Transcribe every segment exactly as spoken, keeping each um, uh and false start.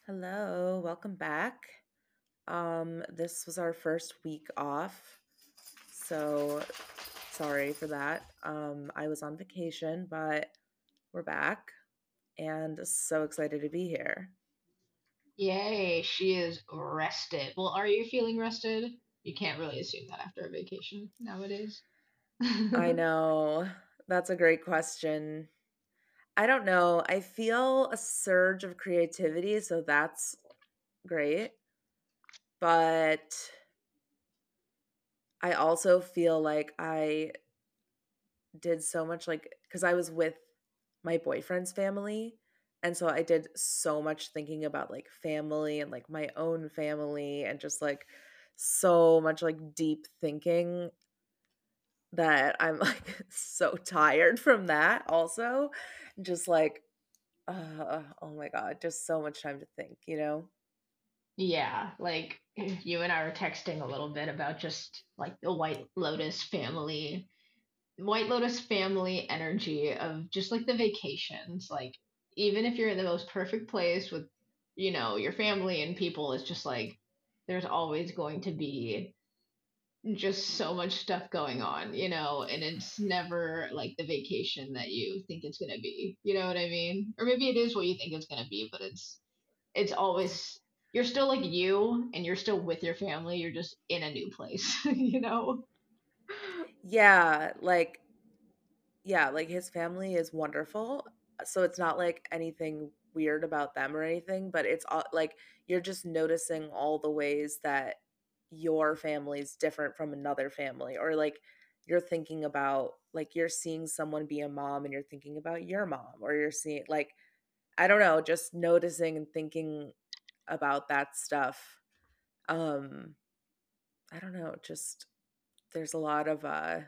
Hello, welcome back. Um, this was our first week off, so sorry for that. Um, I was on vacation, but we're back and so excited to be here. Yay, she is rested. Well, are you feeling rested? You can't really assume that after a vacation nowadays. I know that's a great question. I don't know. I feel a surge of creativity, so that's great. But I also feel like I did so much like because I was with my boyfriend's family. And so I did so much thinking about like family and like my own family and just like so much like deep thinking that I'm like so tired from that also. Just like, uh, oh my God, just so much time to think, you know? Yeah, like you and I were texting a little bit about just like the White Lotus family, White Lotus family energy of just like the vacations. Like, even if you're in the most perfect place with, you know, your family and people, it's just like there's always going to be just so much stuff going on, you know, and it's never like the vacation that you think it's going to be. You know what I mean? Or maybe it is what you think it's going to be, but it's it's always you're still like you and you're still with your family, you're just in a new place, you know? Yeah, like, yeah, like his family is wonderful. So it's not like anything weird about them or anything, but it's all like you're just noticing all the ways that your family is different from another family, or like you're thinking about like you're seeing someone be a mom and you're thinking about your mom, or you're seeing like I don't know, just noticing and thinking about that stuff. Um I don't know, just there's a lot of uh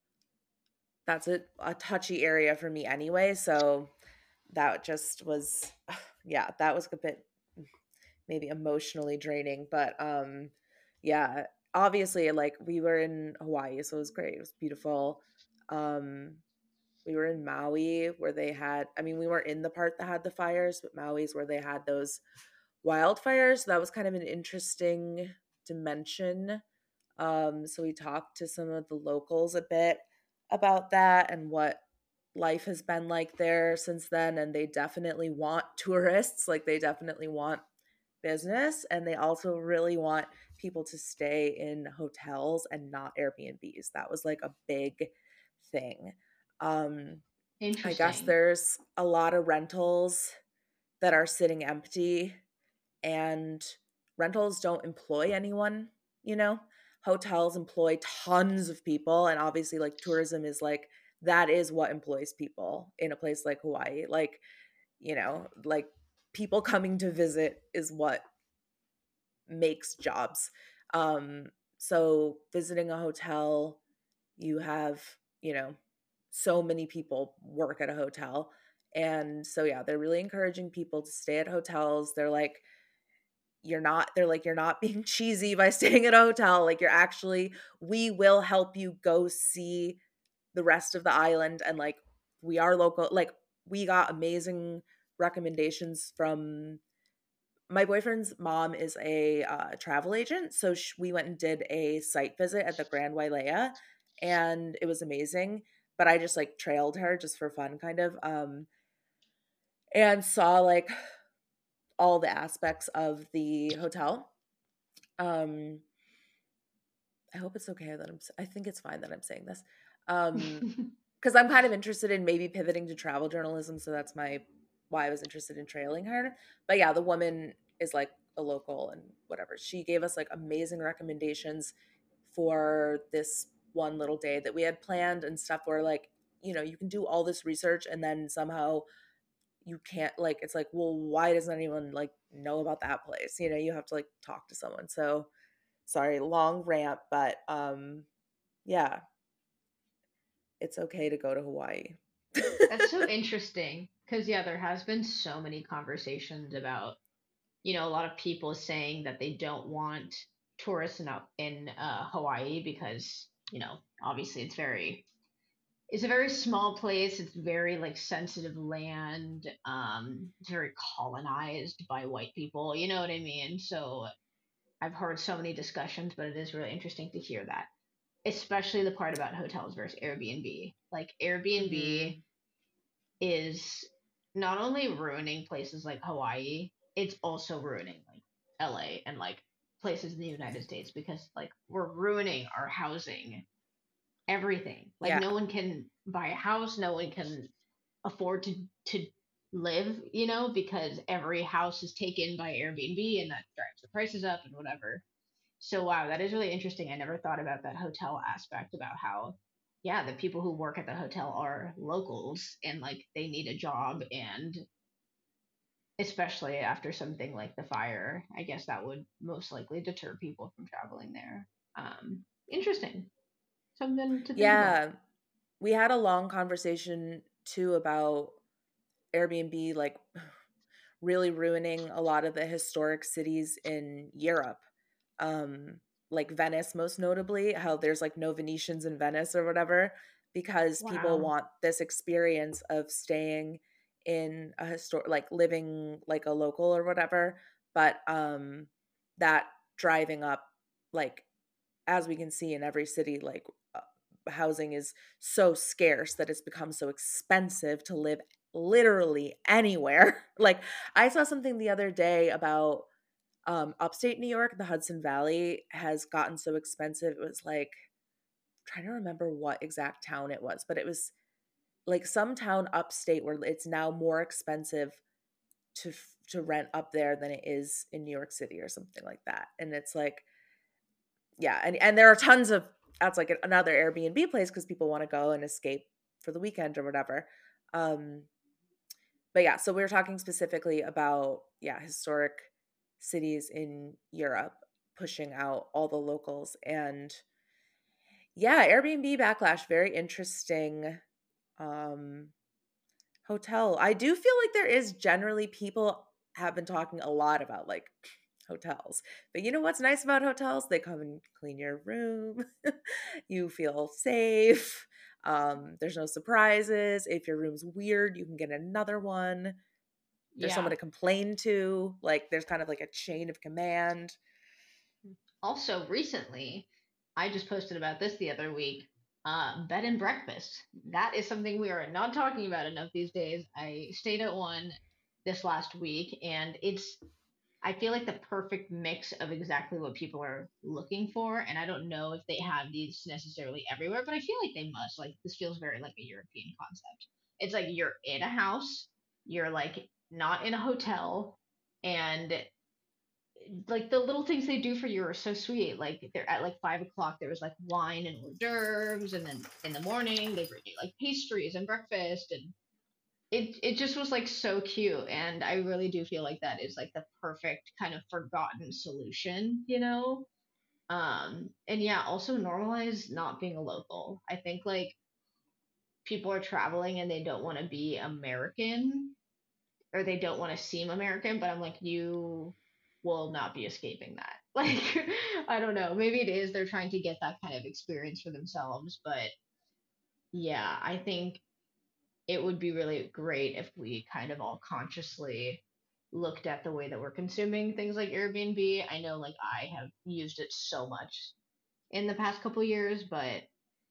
that's a, a touchy area for me anyway, so that just was yeah, that was a bit maybe emotionally draining, but um yeah, obviously like we were in Hawaii, so it was great. It was beautiful. Um we were in Maui where they had I mean, we weren't in the part that had the fires, but Maui's where they had those wildfires. So that was kind of an interesting dimension. Um so we talked to some of the locals a bit about that and what life has been like there since then, and they definitely want tourists, like they definitely want business, and they also really want people to stay in hotels and not Airbnbs. That was like a big thing. Um, I guess Interesting. there's a lot of rentals that are sitting empty, and rentals don't employ anyone, you know? Hotels employ tons of people, and obviously, like, tourism is like that is what employs people in a place like Hawaii. Like, you know, like people coming to visit is what makes jobs. Um, so visiting a hotel, you have, you know, so many people work at a hotel. And so yeah, they're really encouraging people to stay at hotels. They're like, you're not they're like, you're not being cheesy by staying at a hotel. Like you're actually we will help you go see the rest of the island, and like we are local, like we got amazing recommendations from my boyfriend's mom is a uh, travel agent, so sh- we went and did a site visit at the Grand Wailea, and it was amazing. But I just like trailed her just for fun, kind of, um, and saw like all the aspects of the hotel. Um, I hope it's okay that I'm. s- I think it's fine that I'm saying this, um, because I'm kind of interested in maybe pivoting to travel journalism. So that's my why I was interested in trailing her. But yeah, the woman is like a local and whatever. She gave us like amazing recommendations for this one little day that we had planned and stuff where like, you know, you can do all this research and then somehow you can't like it's like, well, why doesn't anyone like know about that place? You know, you have to like talk to someone. So sorry, long rant, but um yeah, it's okay to go to Hawaii. That's so interesting because yeah, there has been so many conversations about, you know, a lot of people saying that they don't want tourists in, in uh, Hawaii because, you know, obviously it's very it's a very small place. It's very like sensitive land. Um, it's very colonized by white people. You know what I mean? So I've heard so many discussions, but it is really interesting to hear that, especially the part about hotels versus Airbnb. Like Airbnb Hmm. is not only ruining places like Hawaii, it's also ruining like L A and like places in the United States because like we're ruining our housing, everything. Like Yeah. no one can buy a house, no one can afford to to live, you know, because every house is taken by Airbnb and that drives the prices up and whatever. So wow, that is really interesting. I never thought about that hotel aspect about how yeah, the people who work at the hotel are locals and like they need a job and especially after something like the fire, I guess that would most likely deter people from traveling there. Um interesting. Something to think about. Yeah. We had a long conversation too about Airbnb like really ruining a lot of the historic cities in Europe. Um, like Venice, most notably, how there's like no Venetians in Venice or whatever, because people Wow. want this experience of staying in a historic, like living like a local or whatever. But um, that driving up, like, as we can see in every city, like, uh, housing is so scarce that it's become so expensive to live literally anywhere. Like, I saw something the other day about um upstate New York, the Hudson Valley has gotten so expensive. It was like, trying to remember what exact town it was, but it was like some town upstate where it's now more expensive to f- to rent up there than it is in New York City or something like that. And it's like, yeah, and and there are tons of, that's like another Airbnb place because people want to go and escape for the weekend or whatever. Um, but yeah, so we were talking specifically about, yeah, historic cities in Europe pushing out all the locals. And yeah, Airbnb backlash, very interesting. Um, hotel. I do feel like there is generally, people have been talking a lot about like hotels. But you know what's nice about hotels? They come and clean your room. You feel safe. Um, there's no surprises. If your room's weird, you can get another one. There's someone Yeah. to complain to. Like, there's kind of like a chain of command. Also, recently, I just posted about this the other week. Uh, bed and breakfast. That is something we are not talking about enough these days. I stayed at one this last week, and it's, I feel like the perfect mix of exactly what people are looking for. And I don't know if they have these necessarily everywhere, but I feel like they must. Like, this feels very like a European concept. It's like you're in a house, you're like not in a hotel, and like the little things they do for you are so sweet. Like they're at like five o'clock, there was like wine and hors d'oeuvres, and then in the morning they bring you like pastries and breakfast, and it it just was like so cute. And I really do feel like that is like the perfect kind of forgotten solution, you know. Um, and yeah, also normalize not being a local. I think like people are traveling and they don't want to be American or they don't want to seem American, but I'm like, you will not be escaping that. Like, I don't know. Maybe it is they're trying to get that kind of experience for themselves, but yeah, I think it would be really great if we kind of all consciously looked at the way that we're consuming things like Airbnb. I know like I have used it so much in the past couple years, but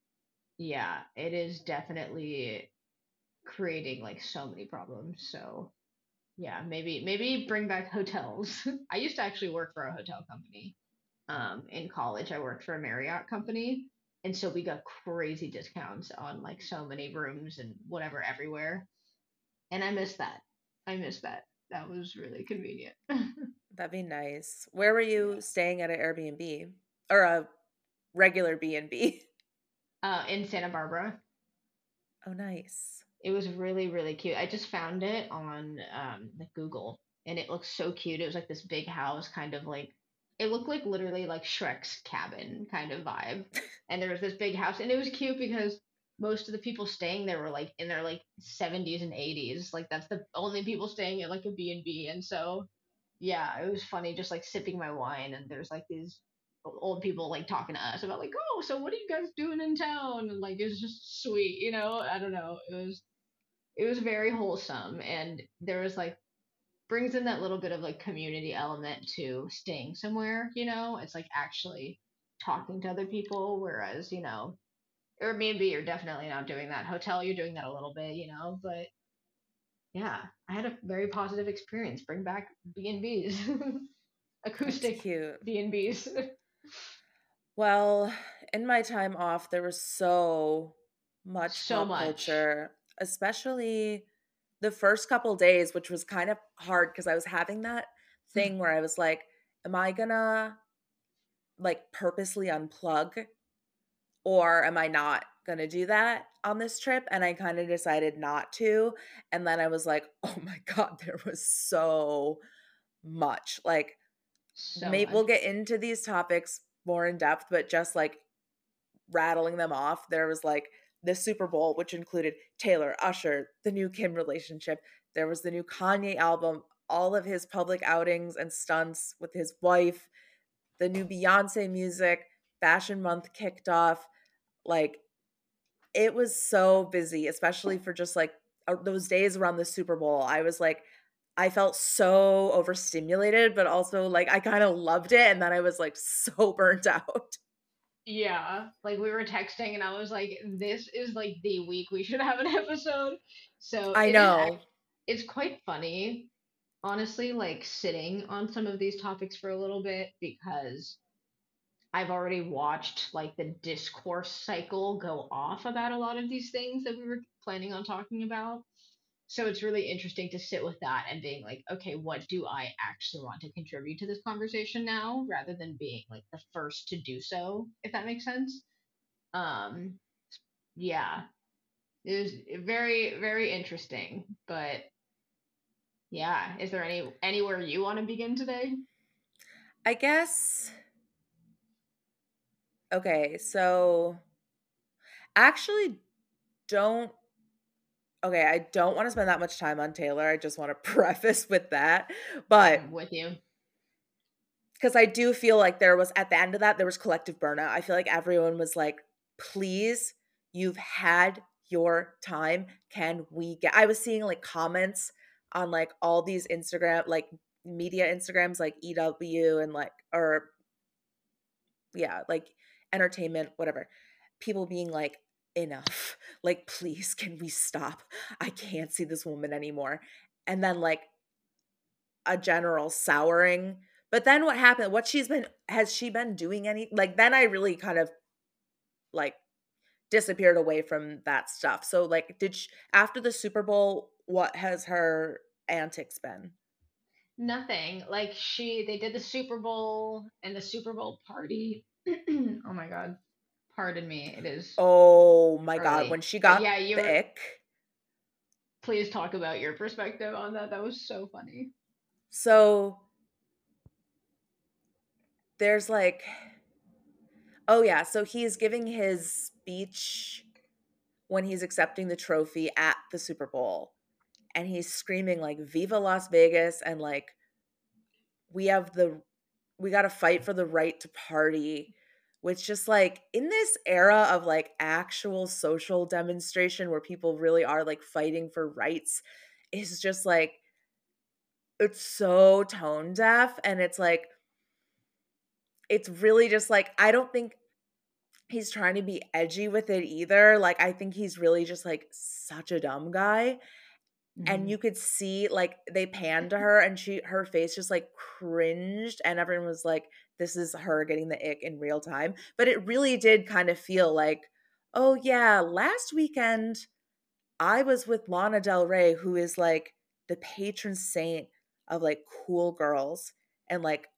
yeah, it is definitely creating like so many problems. So yeah, maybe maybe bring back hotels. I used to actually work for a hotel company. Um, in college, I worked for a Marriott company, and so we got crazy discounts on like so many rooms and whatever everywhere. And I miss that. I miss that. That was really convenient. That'd be nice. Where were you Yeah. staying at an Airbnb or a regular B and B? Uh, in Santa Barbara, Oh, nice. it was really really cute. I just found it on um like Google, and it looks so cute. It was like this big house, kind of like it looked like literally like Shrek's cabin kind of vibe. And there was this big house, and it was cute because most of the people staying there were like in their like seventies and eighties. Like that's the only people staying at like a B and B. And so yeah, it was funny just like sipping my wine, and there's like these old people like talking to us about like, oh, so what are you guys doing in town? And like it was just sweet, you know. I don't know. It was it was very wholesome, and there was like brings in that little bit of like community element to staying somewhere, you know. It's like actually talking to other people, whereas you know Airbnb, you're definitely not doing that. Hotel, you're doing that a little bit, you know. But yeah, I had a very positive experience. Bring back B and Bs, That's acoustic cute. B and Bs. Well, in my time off, there was so much So pop much. culture, especially the first couple days, which was kind of hard because I was having that thing where I was like, am I gonna like purposely unplug or am I not going to do that on this trip? And I kind of decided not to. And then I was like, oh my God, there was so much. Like, So maybe much. we'll get into these topics more in depth, but just like rattling them off, there was like the Super Bowl, which included Taylor, Usher, the new Kim relationship. There was the new Kanye album, all of his public outings and stunts with his wife, the new Beyonce music, Fashion Month kicked off. Like, it was so busy, especially for just like uh, those days around the Super Bowl. I was like, I felt so overstimulated, but also like I kind of loved it. And then I was like so burnt out. Yeah, like we were texting, and I was like, "This is like the week we should have an episode." So I it is. Act- know. it's quite funny, honestly. Like sitting on some of these topics for a little bit because I've already watched like the discourse cycle go off about a lot of these things that we were planning on talking about. So it's really interesting to sit with that and being like, okay, what do I actually want to contribute to this conversation now, rather than being like the first to do so, if that makes sense. Um, yeah, it was very, very interesting. But yeah, is there any anywhere you want to begin today? I guess. Okay. So actually, don't. Okay. I don't want to spend that much time on Taylor. I just want to preface with that. But I'm with you. because I do feel like there was, at the end of that, there was collective burnout. I feel like everyone was like, please, you've had your time. Can we get, I was seeing like comments on like all these Instagram, like media Instagrams, like E W and like, or yeah, like entertainment, whatever. People being like, enough. Like, please, can we stop? I can't see this woman anymore. And then like a general souring. But then what happened? What she's been has she been doing any like then I really kind of like disappeared away from that stuff. So like did she, after the Super Bowl, what has her antics been? Nothing. Like she, they did the Super Bowl and the Super Bowl party. Oh my God. Pardon me. It is Oh my God, when early. she But got yeah, you the were, ick. please talk about your perspective on that. That was so funny. So there's like oh yeah, so he's giving his speech when he's accepting the trophy at the Super Bowl and he's screaming like Viva Las Vegas and like we have the we got to fight for the right to party, which just like in this era of like actual social demonstration where people really are like fighting for rights is just like it's so tone deaf and it's like it's really just like I don't think he's trying to be edgy with it either. Like I think he's really just like such a dumb guy. And Hmm. you could see like they panned to her and she her face just like cringed and everyone was like this is her getting the ick in real time, but it really did kind of feel like oh yeah, last weekend I was with Lana Del Rey, who is like the patron saint of like cool girls, and like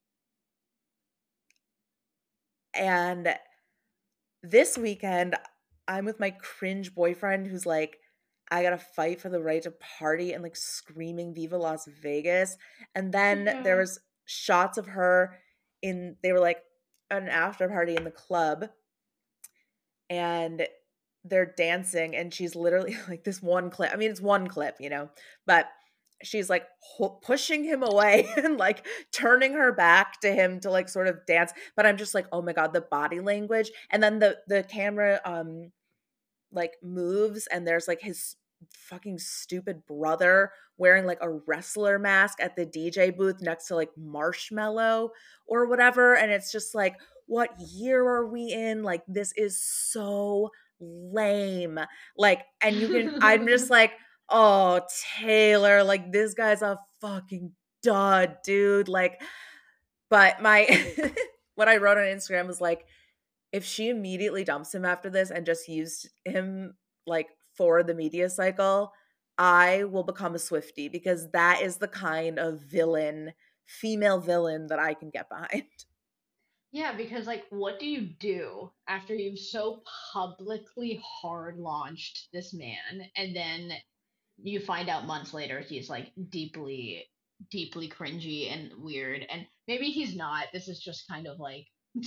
and this weekend I'm with my cringe boyfriend who's like I gotta fight for the right to party and like screaming Viva Las Vegas. And then there Yeah. was shots of her in they were like at an after party in the club and they're dancing and she's literally like this one clip. I mean, it's one clip, you know, but she's like ho- pushing him away and like turning her back to him to like sort of dance. But I'm just like, oh my God, the body language. And then the the camera um like moves and there's like his fucking stupid brother wearing like a wrestler mask at the D J booth next to like Marshmello or whatever. And it's just like, what year are we in? Like, this is so lame. Like, and you can, I'm just like, oh, Taylor, like, this guy's a fucking dud, dude. Like, but my, what I wrote on Instagram was like, if she immediately dumps him after this and just used him like for the media cycle, I will become a Swiftie because that is the kind of villain, female villain that I can get behind. Yeah, because like what do you do after you've so publicly hard launched this man and then you find out months later he's like deeply deeply cringy and weird, and maybe he's not. This is just kind of like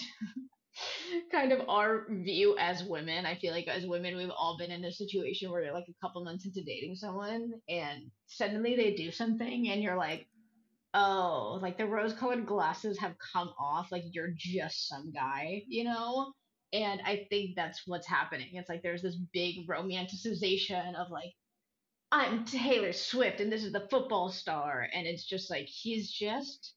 kind of our view as women. I feel like as women we've all been in a situation where you're like a couple months into dating someone and suddenly they do something and you're like, oh, like the rose colored glasses have come off, like you're just some guy, you know? And I think that's what's happening. It's like there's this big romanticization of like, I'm Taylor Swift and this is the football star. And it's just like, he's just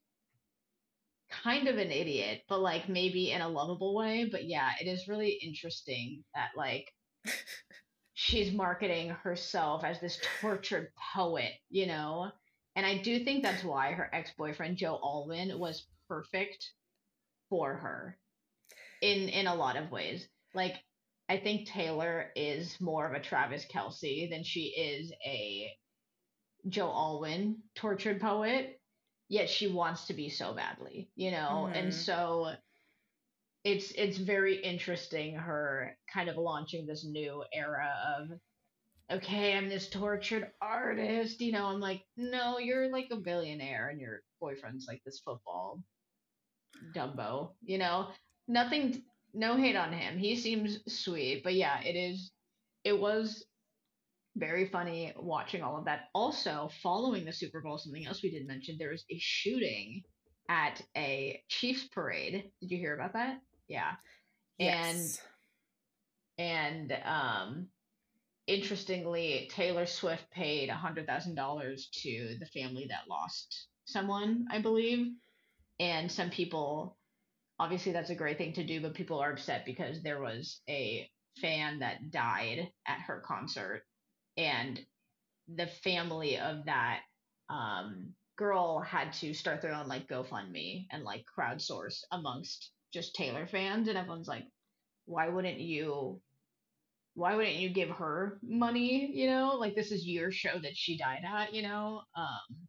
kind of an idiot, but like maybe in a lovable way. But yeah, it is really interesting that like she's marketing herself as this tortured poet, you know? And I do think that's why her ex boyfriend, Joe Alwyn, was perfect for her in in a lot of ways. Like, I think Taylor is more of a Travis Kelsey than she is a Joe Alwyn tortured poet, yet she wants to be so badly, you know? And Mm-hmm. so it's it's very interesting her kind of launching this new era of, okay, I'm this tortured artist. You know, I'm like, no, you're like a billionaire and your boyfriend's like this football Dumbo, you know? Nothing, no hate on him. He seems sweet, but yeah, it is, it was very funny watching all of that. Also, following the Super Bowl, something else we did mention, there was a shooting at a Chiefs parade. Did you hear about that? Yeah. And, Yes. and, um, interestingly, Taylor Swift paid one hundred thousand dollars to the family that lost someone, I believe. And some people, obviously, that's a great thing to do, but people are upset because there was a fan that died at her concert. And the family of that um, girl had to start their own like GoFundMe and like crowdsource amongst just Taylor fans. And everyone's like, why wouldn't you why wouldn't you give her money, you know? Like this is your show that she died at, you know? Um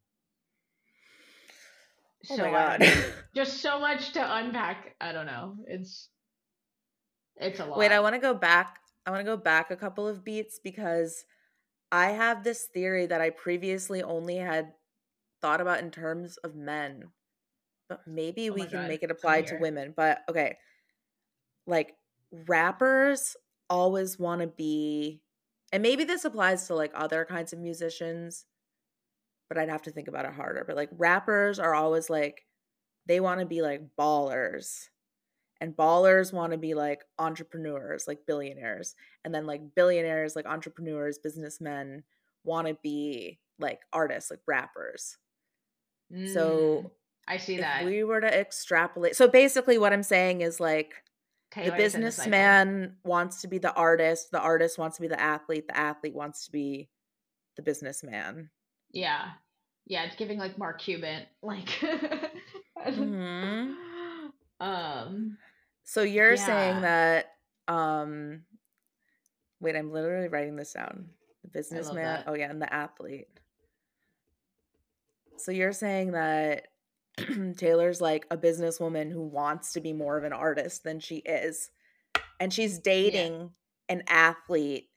Oh so my I don't God. know. Just so much to unpack. I don't know. It's it's a Wait, I lot. want to go back. I want to go back a couple of beats because I have this theory that I previously only had thought about in terms of men, but maybe Oh we my can god. make it I'm apply to here. women. But okay, like rappers always want to be, and maybe this applies to like other kinds of musicians, but I'd have to think about it harder. But like rappers are always like, they want to be like ballers, and ballers want to be like entrepreneurs, like billionaires. And then like billionaires, like entrepreneurs, businessmen want to be like artists, like rappers. Mm, So I see if that. we were to extrapolate, so basically what I'm saying is like the Taylor is in the cycle. businessman wants to be the artist, the artist wants to be the athlete, the athlete wants to be the businessman. Yeah. Yeah, it's giving like Mark Cuban. Like Mhm. um So you're saying yeah, that um wait, I'm literally writing this down. The I love businessman, that. oh yeah, and the athlete. So you're saying that Taylor's like a businesswoman who wants to be more of an artist than she is. And she's Yeah. dating an athlete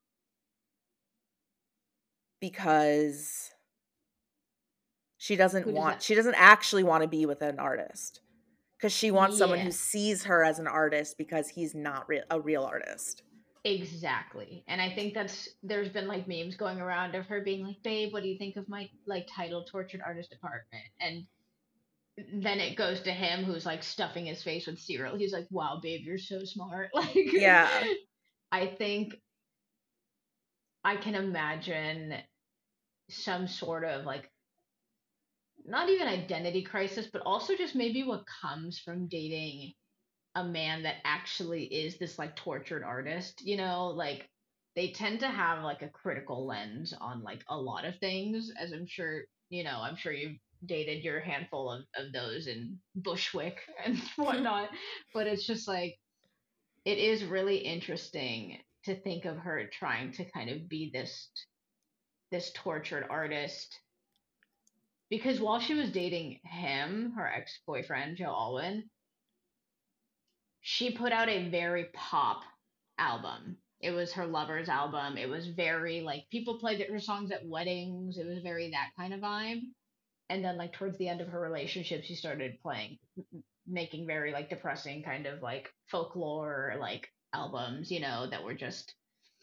because she doesn't Who does want that? she doesn't actually want to be with an artist. Because she wants someone who Yeah. sees her as an artist because he's not re- a real artist. Exactly. And I think that's there's been like memes going around of her being like, "Babe, what do you think of my like title tortured artist department?" And then it goes to him who's like stuffing his face with cereal. He's like, "Wow, babe, you're so smart." Like Yeah. I think I can imagine some sort of like not even identity crisis, but also just maybe what comes from dating a man that actually is this like tortured artist, you know, like they tend to have like a critical lens on like a lot of things, as I'm sure, you know, I'm sure you've dated your handful of, of those in Bushwick and whatnot. But it's just like it is really interesting to think of her trying to kind of be this this tortured artist because while she was dating him, her ex-boyfriend Joe Alwyn, she put out a very pop album. It was her lover's album. It was very like people played her songs at weddings. It was very that kind of vibe. And then like towards the end of her relationship, she started playing, making very like depressing kind of like folklore like albums, you know, that were just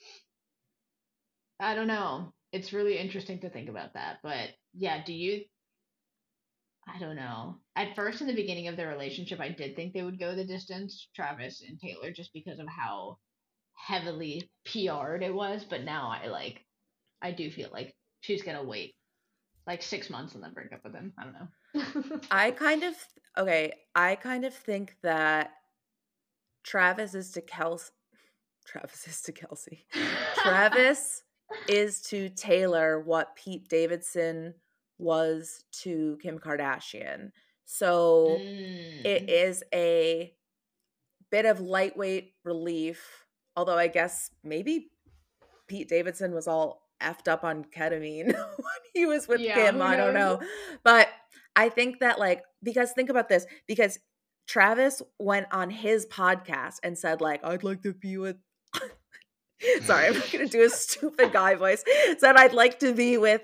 I don't know. It's really interesting to think about that. But yeah, do you I don't know. At first, in the beginning of their relationship, I did think they would go the distance, Travis and Taylor, just because of how heavily P R'd it was. But now I like, I do feel like she's gonna wait like six months and then break up with him. I don't know. I kind of okay, I kind of think that Travis is to Kelsey. Travis is to Kelsey. Travis is to Taylor what Pete Davidson was to Kim Kardashian. So it mm. is a bit of lightweight relief, although I guess maybe Pete Davidson was all effed up on ketamine when he was with Yeah, Kim. who I don't knows? know. But I think that, like, because think about this, because Travis went on his podcast and said, like, I'd like to be with, sorry, I'm not going to do a stupid guy voice, said, I'd like to be with,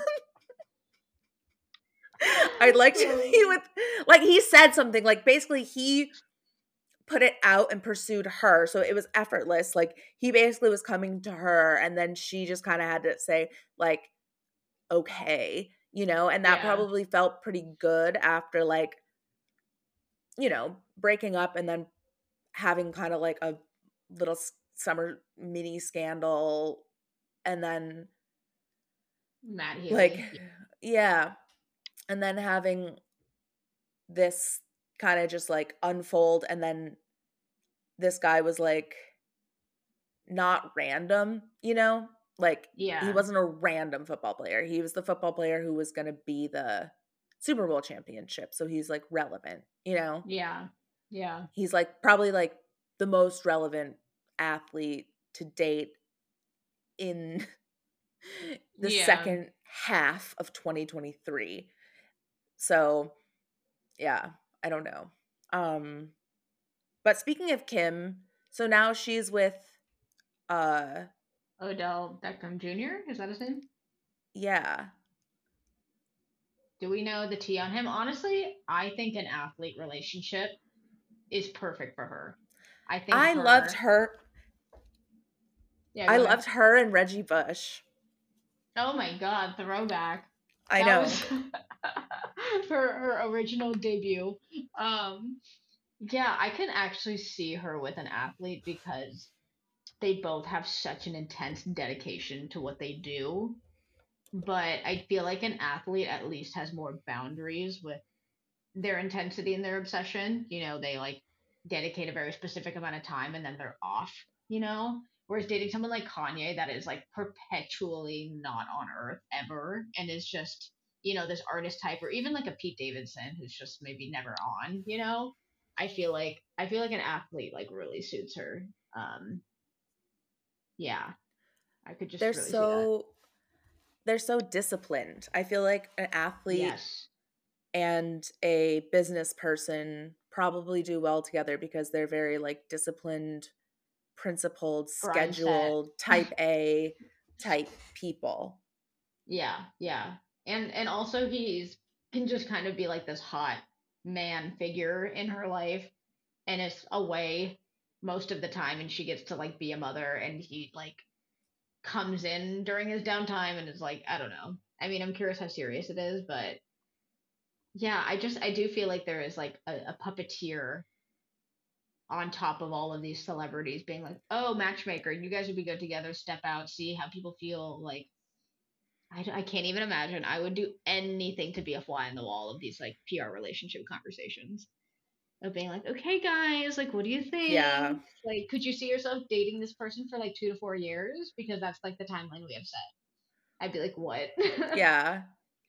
I'd like to be with, like, he said something, like, basically he put it out and pursued her. So it was effortless. Like he basically was coming to her and then she just kind of had to say like, okay, you know, and that Yeah, probably felt pretty good after like, you know, breaking up and then having kind of like a little s- summer mini scandal and then Matt like Healy. yeah, and then having this kind of just like unfold and then this guy was like not random, you know? Like he Yeah, wasn't a random football player. He was the football player who was going to be the Super Bowl championship. So he's like relevant, you know? yeah, yeah, He's like probably like the most relevant athlete to date in the yeah. second half of twenty twenty-three. So, yeah, I don't know. Um but speaking of Kim, so now she's with uh Odell Beckham Junior Is that his name? yeah. Do we know the tea on him? Honestly, I think an athlete relationship is perfect for her. I think I loved her. her Yeah, I go ahead. loved her and Reggie Bush. Oh my god, throwback. I That was know. her her original debut. Um yeah, I can actually see her with an athlete because they both have such an intense dedication to what they do. But I feel like an athlete at least has more boundaries with their intensity and their obsession. You know, they like dedicate a very specific amount of time and then they're off, you know? Whereas dating someone like Kanye that is like perpetually not on earth ever and is just, you know, this artist type or even like a Pete Davidson who's just maybe never on, you know? I feel like I feel like an athlete like really suits her. Um yeah, I could just They're really see that. so they're so disciplined. I feel like an athlete Yes. and a business person probably do well together because they're very like disciplined, principled, Grind set. scheduled, type A type people. Yeah, yeah. And and also he's can just kind of be like this hot man figure in her life and it's a way. most of the time, and she gets to like be a mother, and he like comes in during his downtime and is like, I don't know. I mean, I'm curious how serious it is, but yeah, I just I do feel like there is like a, a puppeteer on top of all of these celebrities being like, oh, matchmaker, you guys would be good together. Step out, see how people feel. Like, I, I can't even imagine. I would do anything to be a fly in the wall of these like P R relationship conversations of being like, okay, guys, like, what do you Yeah. think? Like, could you see yourself dating this person for like two to four years? Because that's like the timeline we have set. I'd be like, what? Yeah.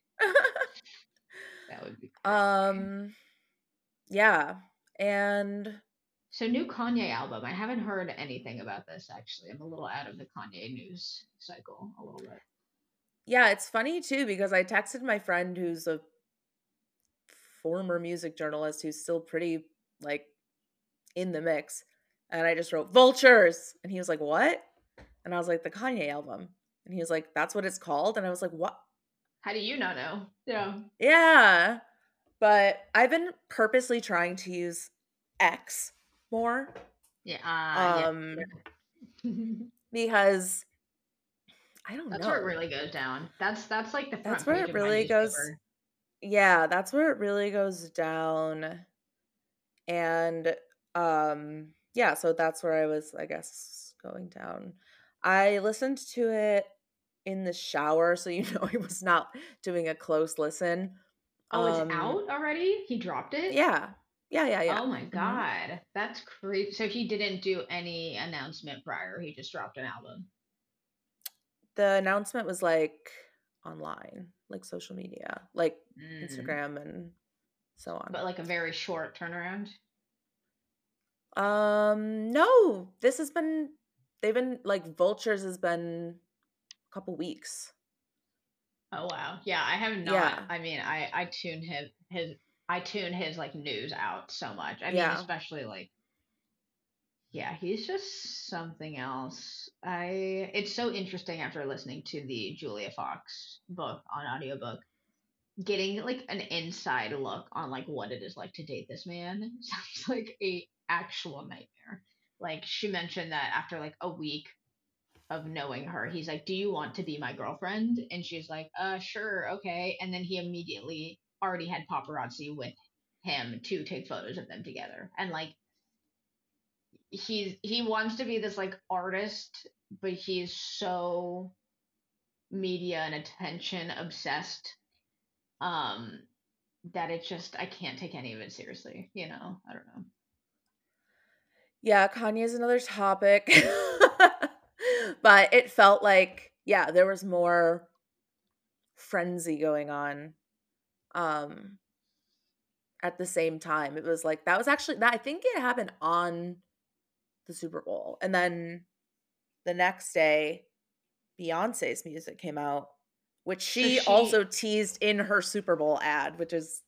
That would be crazy. um yeah. And So, new Kanye album. I haven't heard anything about this actually. I'm a little out of the Kanye news cycle a little bit. yeah, it's funny too because I texted my friend who's a former music journalist who's still pretty like in the mix. And I just wrote Vultures. And he was like, "What?" And I was like, "The Kanye album." And he was like, "That's what it's called?" And I was like, "What?" How do you not know? Yeah. Yeah. But I've been purposely trying to use X more. Yeah. Uh, yeah. Um because I don't That's where it know. really goes down. That's that's like the That's front where page it of my really goes. newspaper. Yeah, that's where it really goes down. And um yeah, so that's where I was, I guess, going down. I listened to it in the shower, so you know I was not doing a close listen. Oh, it's Um out already? He dropped it? yeah. Yeah, yeah, yeah. Oh my Mhm. God. That's crazy. So he didn't do any announcement prior. He just dropped an album. The announcement was like online, like social media, like Mm. Instagram and so on. But like a very short turnaround. Um no, this has been they've been like Vultures has been a couple weeks. Oh wow. Yeah, I have not. Yeah. I mean, I I tune his his I tune his like news out so much. I mean, Yeah. especially like yeah, he's just something else. I it's so interesting after listening to the Julia Fox book on audiobook, getting like an inside look on like what it is like to date this man. Sounds like a actual nightmare. Like she mentioned that after like a week of knowing her, he's like, "Do you want to be my girlfriend?" And she's like, "Uh, sure, okay." And then he immediately already had paparazzi with him to take photos of them together. And like he's he wants to be this like artist, but he's so media and attention obsessed um that it's just I can't take any of it seriously, you know. I don't know. Yeah, Kanye's another topic. But it felt like, yeah, there was more frenzy going on um at the same time. It was like that was actually that I think it happened on the Super Bowl. And then the next day Beyonce's music came out, which So she also she teased in her Super Bowl ad, which is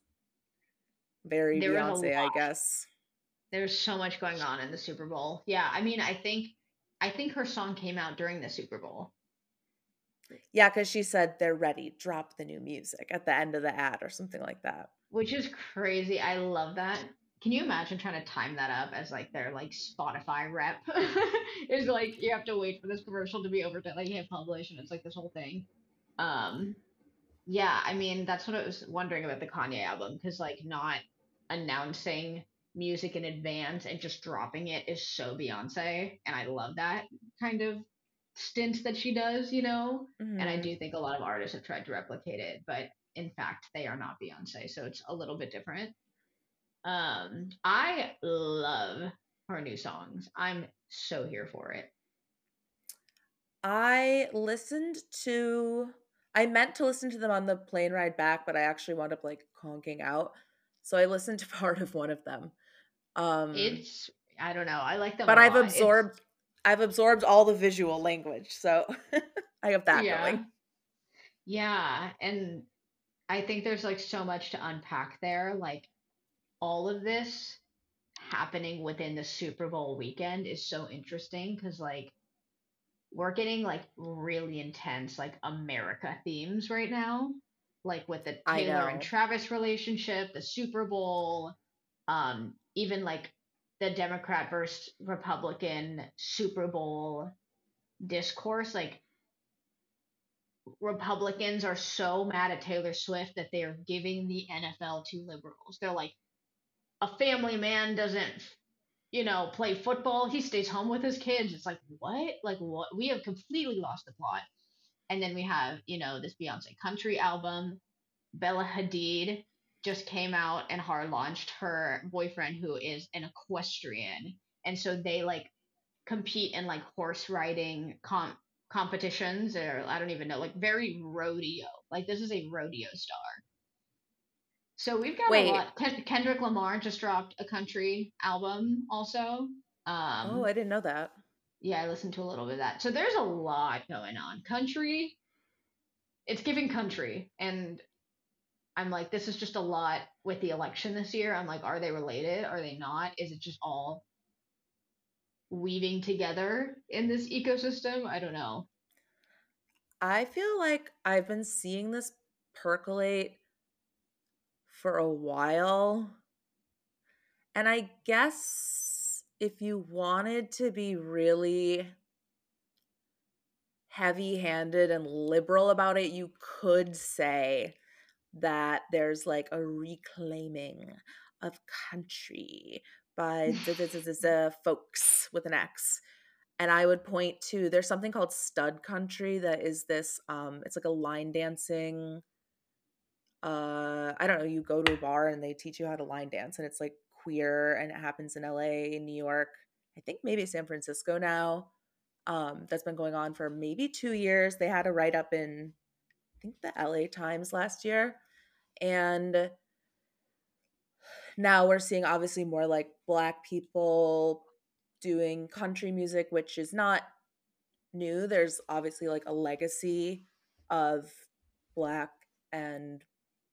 very there was a Beyonce, I lot. guess. There's so much going on in the Super Bowl. Yeah, I mean, I think I think her song came out during the Super Bowl, Yeah, because she said they're ready, drop the new music at the end of the ad or something like that. which is crazy. I love that. Can you imagine trying to time that up as like their like Spotify rep? Is like you have to wait for this commercial to be over to like hit publish, and it's like this whole thing. Um, yeah, I mean that's what I was wondering about the Kanye album because like not announcing music in advance and just dropping it is so Beyonce, and I love that kind of stint that she does, you know. And I Mhm. do think a lot of artists have tried to replicate it, but in fact they are not Beyonce, so it's a little bit different. Um, I love her new songs. I'm so here for it. I listened to I meant to listen to them on the plane ride back, but I actually wound up like conking out. So I listened to part of one of them. Um, It's I don't know. I like them a but I've lot. It's absorbed I've absorbed all the visual language. So I have that going. yeah. Yeah, and I think there's like so much to unpack there. Like all of this happening within the Super Bowl weekend is so interesting because like we're getting like really intense like America themes right now. Like with the I Taylor and know. Travis relationship, the Super Bowl, um, even like the Democrat versus Republican Super Bowl discourse. Like, Republicans are so mad at Taylor Swift that they are giving the N F L to liberals. They're like, a family man doesn't, you know, play football. He stays home with his kids. It's like, what? Like, what? We have completely lost the plot. And then we have, you know, this Beyonce country album. Bella Hadid just came out and hard launched her boyfriend, who is an equestrian. And so they like compete in like horse riding com- competitions, or I don't even know, like very rodeo. Like, this is a rodeo star. So we've got a Wait. lot. Ken- Kendrick Lamar just dropped a country album also. Oh, Um, I didn't know that. yeah, I listened to a little bit of that. So there's a lot going on. Country, it's giving country. And I'm like, this is just a lot with the election this year. I'm like, are they related? Are they not? Is it just all weaving together in this ecosystem? I don't know. I feel like I've been seeing this percolate for a while. And I guess if you wanted to be really heavy handed and liberal about it, you could say that there's like a reclaiming of country by the, the, the, the, the folks with an X. And I would point to there's something called stud country that is this um it's like a line dancing uh I don't know, you go to a bar and they teach you how to line dance and it's like queer and it happens in L A, in New York, I think maybe San Francisco now. Um that's been going on for maybe two years. They had a write up in I think the L A Times last year. And now we're seeing obviously more like Black people doing country music, which is not new. There's obviously like a legacy of Black and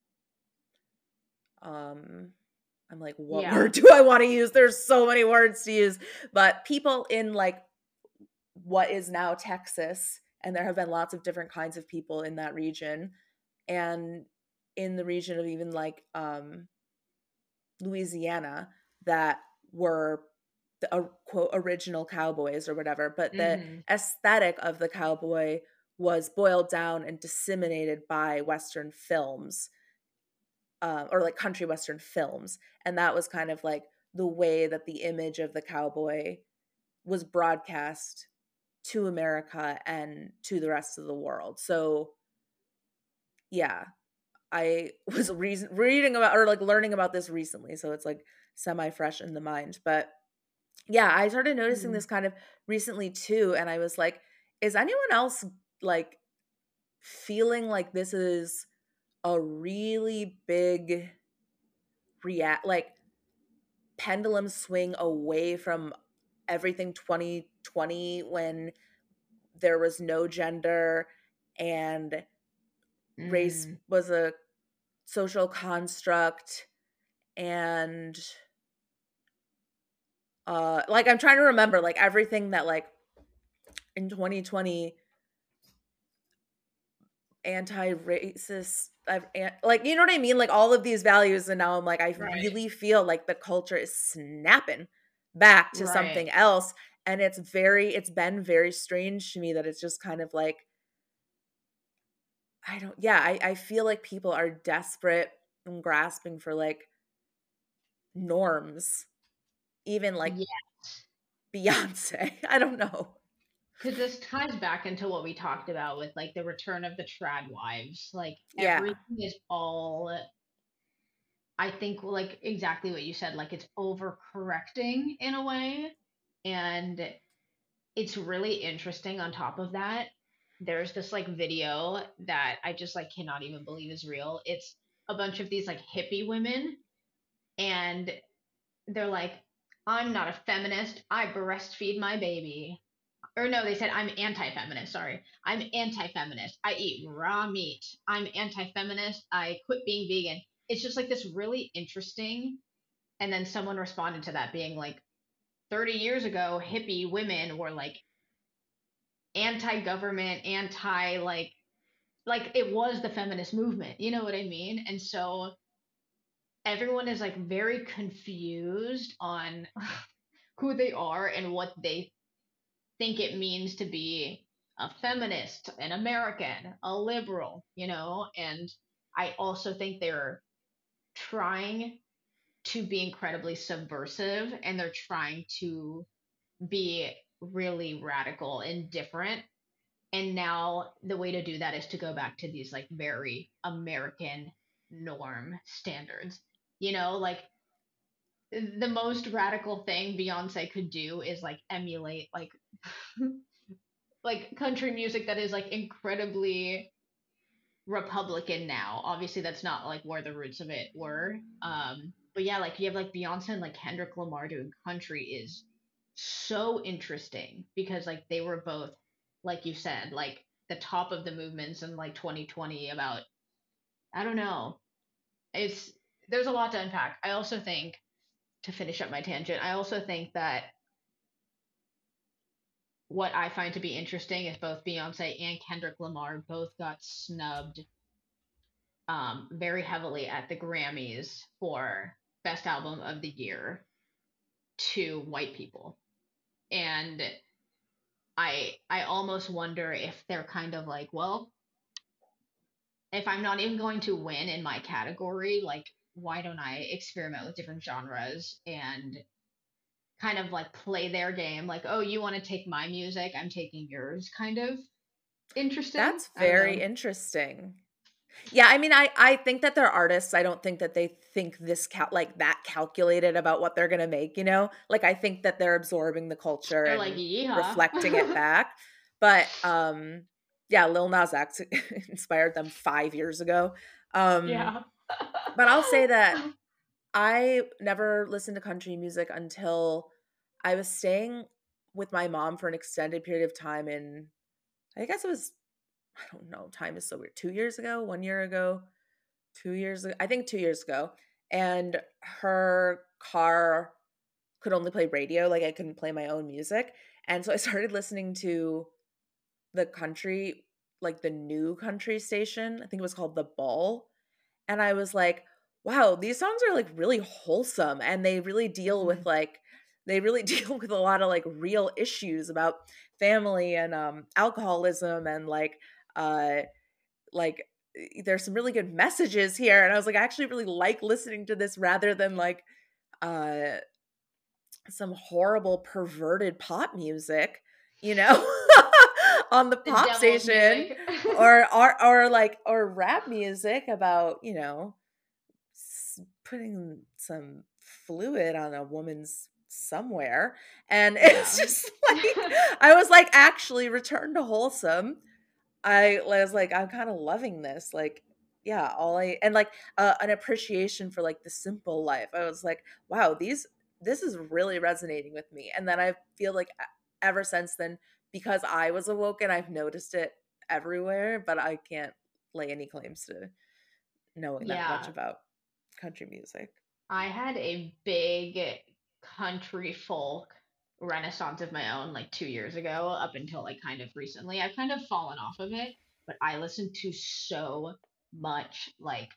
um I'm like, what Yeah. word do I want to use? There's so many words to use, but people in like what is now Texas, and there have been lots of different kinds of people in that region, and in the region of even like um Louisiana that were the uh, quote original cowboys or whatever, but the Mm-hmm. aesthetic of the cowboy was boiled down and disseminated by Western films, uh, or like country Western films. And that was kind of like the way that the image of the cowboy was broadcast to America and to the rest of the world. So, yeah, I was re- reading about or like learning about this recently. So it's like semi fresh in the mind. But yeah, I started noticing Mm-hmm. this kind of recently too. And I was like, is anyone else like feeling like this is a really big react like pendulum swing away from everything twenty twenty when there was no gender and race Mm. was a social construct and uh like I'm trying to remember like everything that like in twenty twenty anti-racist I've like you know what I mean, like all of these values, and now I'm like I Right. really feel like the culture is snapping back to Right. something else, and it's very it's been very strange to me that it's just kind of like I don't yeah I, I feel like people are desperate and grasping for like norms, even like Yeah. Beyonce. I don't know. Because this ties back into what we talked about with like the return of the trad wives. Like, Yeah. everything is all, I think, like exactly what you said. Like, it's overcorrecting in a way. And it's really interesting on top of that. There's this like video that I just like cannot even believe is real. It's a bunch of these like hippie women, and they're like, I'm not a feminist. I breastfeed my baby. Or no, they said I'm anti-feminist. Sorry, I'm anti-feminist. I eat raw meat. I'm anti-feminist. I quit being vegan. It's just like this really interesting. And then someone responded to that being like, thirty years ago, hippie women were like anti-government, anti like like it was the feminist movement. You know what I mean? And so everyone is like very confused on who they are and what they think it means to be a feminist, an American, a liberal, you know? And I also think they're trying to be incredibly subversive and they're trying to be really radical and different. And now the way to do that is to go back to these like very American norm standards. You know, like the most radical thing Beyonce could do is like emulate like like country music that is like incredibly Republican now. Obviously that's not like where the roots of it were. Um but yeah, like you have like Beyonce and like Kendrick Lamar doing country is so interesting because like they were both like you said, like the top of the movements in like twenty twenty about I don't know. It's there's a lot to unpack. I also think to finish up my tangent, I also think that what I find to be interesting is both Beyonce and Kendrick Lamar both got snubbed um, very heavily at the Grammys for Best Album of the Year to white people. And I I almost wonder if they're kind of like, well, if I'm not even going to win in my category, like why don't I experiment with different genres and kind of like play their game like, oh, you want to take my music, I'm taking yours kind of interesting. That's I don't very know. interesting. Yeah, I mean, I I think that they're artists. I don't think that they think this cal- like that calculated about what they're gonna make. You know, like I think that they're absorbing the culture They're like, and yeah. reflecting it back. But um, yeah, Lil Nas X inspired them five years ago. Um, Yeah. but I'll say that I never listened to country music until I was staying with my mom for an extended period of time in, I guess it was, I don't know, time is so weird. two years ago, one year ago, two years ago, I think two years ago, and her car could only play radio, like, I couldn't play my own music, and so I started listening to the country, like, the new country station, I think it was called The Ball, and I was like, "Wow, these songs are, like, really wholesome," and they really deal with, Mhm. like they really deal with a lot of, like, real issues about family and, um, alcoholism and, like, uh, like, eh, there's some really good messages here, and I was like, "I actually really like listening to this rather than, like, uh, some horrible perverted pop music," you know, on the The pop devil's station music. or or or, like or rap music about, you know, s putting some fluid on a woman's somewhere, and it's Yeah. just like I was like, "Actually, return to wholesome." I was like, "I'm kinda loving this," like, yeah, all I and, like, uh, an appreciation for, like, the simple life. I was like, "Wow, these this is really resonating with me," and then I feel like e ever since then, because I was awoken, I've noticed it everywhere, but I can't lay any claims to knowing that much Yeah. about country music. I had a big country folk renaissance of my own like two years ago up until like kind of recently. I've kind of fallen off of it, but I listened to so much like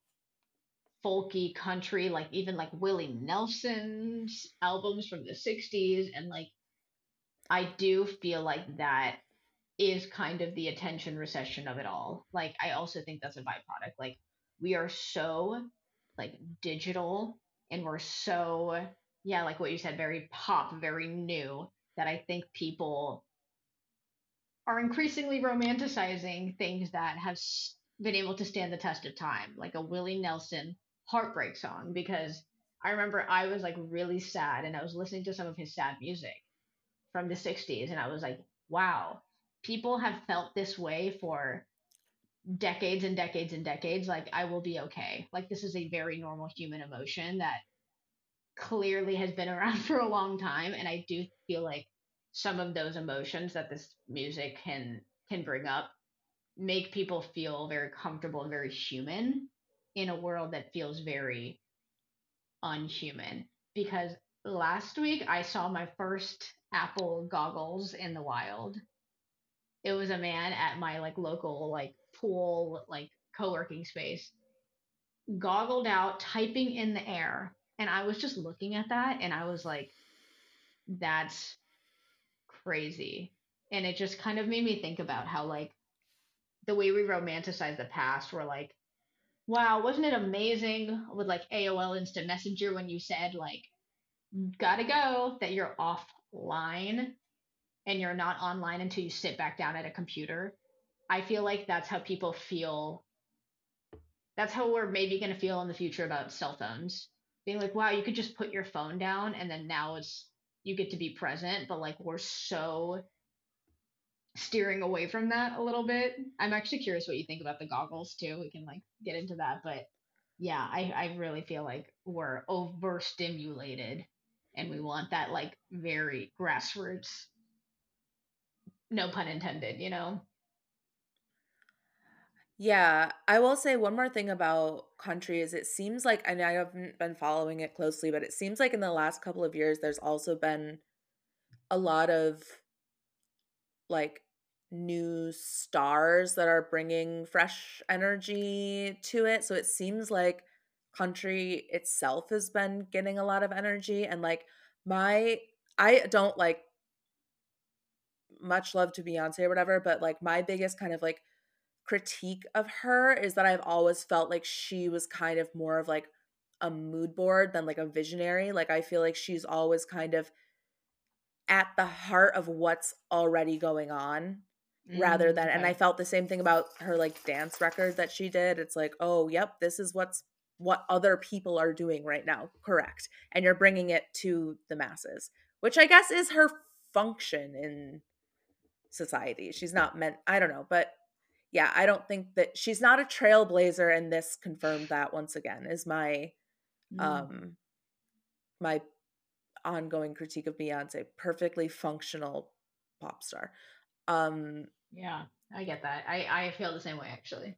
folky country, like even like Willie Nelson's albums from the sixties. And like, I do feel like that is kind of the attention recession of it all. Like, I also think that's a byproduct. Like, we are so like digital and we're so, yeah, like what you said, very pop, very new that I think people are increasingly romanticizing things that have s- been able to stand the test of time, like a Willie Nelson heartbreak song. Because I remember I was like really sad and I was listening to some of his sad music from the sixties, and I was like, wow, people have felt this way for decades and decades and decades. Like, I will be okay. Like, this is a very normal human emotion that clearly has been around for a long time, and I do feel like some of those emotions that this music can can bring up make people feel very comfortable and very human in a world that feels very unhuman. Because last week I saw my first Apple goggles in the wild. It was a man at my like local like pool like co-working space, goggled out, typing in the air, and I was just looking at that and I was like, That's crazy. And it just kind of made me think about how, like, the way we romanticize the past, we're like, wow, wasn't it amazing with like A O L Instant Messenger when you said, like, gotta go, that you're offline and you're not online until you sit back down at a computer. I feel like that's how people feel. That's how we're maybe going to feel in the future about cell phones. Being like, wow, you could just put your phone down and then now it's, you get to be present, but like we're so steering away from that a little bit. I'm actually curious what you think about the goggles too. We can like get into that, but yeah, I I really feel like we're overstimulated and we want that like very grassroots, no pun intended, you know. Yeah, I will say one more thing about country is it seems like, and I haven't been following it closely, but it seems like in the last couple of years there's also been a lot of like new stars that are bringing fresh energy to it. So it seems like country itself has been getting a lot of energy, and like my I don't like much love to Beyonce or whatever, but like my biggest kind of like critique of her is that I've always felt like she was kind of more of like a mood board than like a visionary. Like I feel like she's always kind of at the heart of what's already going on rather Mm, than, and I okay. felt the same thing about her like dance record that she did. It's like, "Oh, yep, this is what's what other people are doing right now." Correct. And you're bringing it to the masses, which I guess is her function in society. She's not meant, I don't know, but yeah, I don't think that she's not a trailblazer, and this confirmed that once again is my Mm, um my ongoing critique of Beyonce, perfectly functional pop star. Um yeah, I get that. I I feel the same way actually.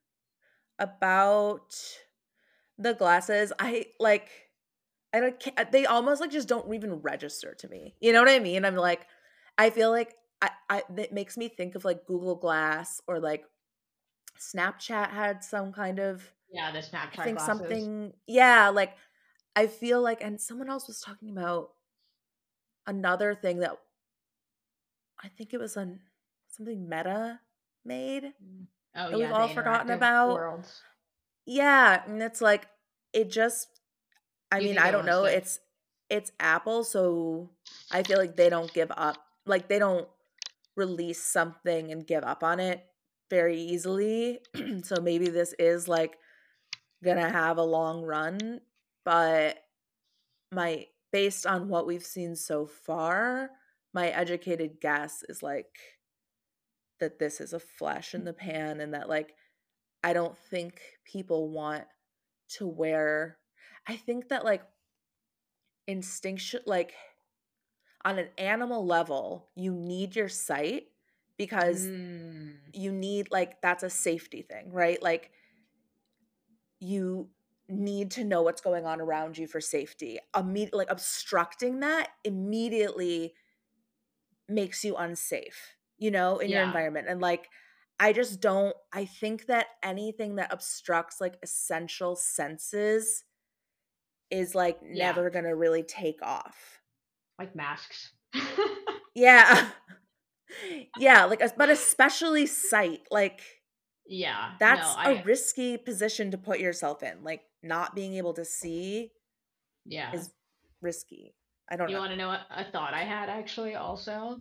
about the glasses, I like I don't ca they almost, like, just don't even register to me. You know what I mean? I'm like, I feel like I I it makes me think of, like, Google Glass, or, like, Snapchat had some kind of, Yeah, the I Snapchat think glasses. something, yeah, like, I feel like, and someone else was talking about another thing that I think it was on something Meta made Mm. Oh that we've yeah, the all forgotten interactive about. worlds. Yeah, and it's like, it just, I Do you mean, think I it don't won't know, stick? it's it's Apple, so I feel like they don't give up. Like, they don't release something and give up on it very easily. So maybe this is, like, gonna have a long run, but my based on what we've seen so far, my educated guess is, like, that this is a flash in the pan, and that, like, I don't think people want to wear, I think that, like, instinction, like, on an animal level, you need your sight because Mm, you need, like, that's a safety thing, right? Like, you need to know what's going on around you for safety. Imme- like, obstructing that immediately makes you unsafe, you know, in your yeah, environment. And like, I just don't, I think that anything that obstructs like essential senses is like yeah, never gonna really take off. like masks. Yeah. Yeah, like, es- but especially sight. Like, Yeah, no, that's a I risky position to put yourself in. Like, not being able to see yeah. is risky. I don't You know. want to know a, a thought I had actually also?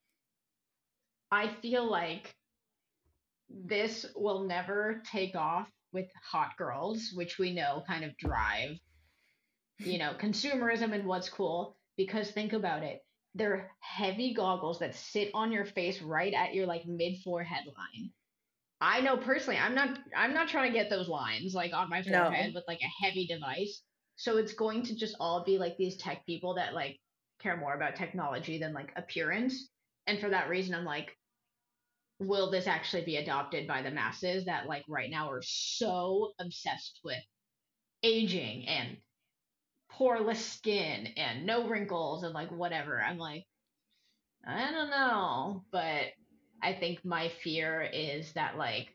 I feel like this will never take off with hot girls, which we know kind of drive, you know, consumerism and what's cool. Because think about it, they're heavy goggles that sit on your face right at your like mid forehead line. I know personally, I'm not I'm not trying to get those lines like on my forehead No. with like a heavy device. So it's going to just all be like these tech people that like care more about technology than like appearance. And for that reason, I'm like, will this actually be adopted by the masses that like right now are so obsessed with aging and poreless skin and no wrinkles and like whatever? I'm like, I don't know, but I think my fear is that like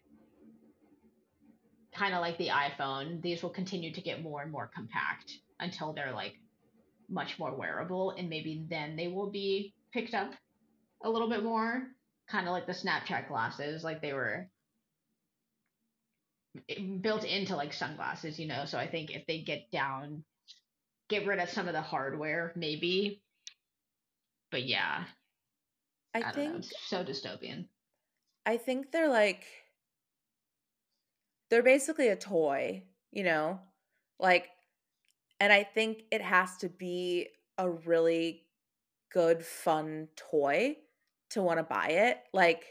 kind of like the iPhone, these will continue to get more and more compact until they're like much more wearable, and maybe then they will be picked up a little bit more, kind of like the Snapchat glasses, like they were built into like sunglasses, you know. So I think if they get down, get rid of some of the hardware, maybe. But yeah, I I don't know. think It's so dystopian. I think they're like they're basically a toy, you know? Like, and I think it has to be a really good, fun toy to want to buy it. Like,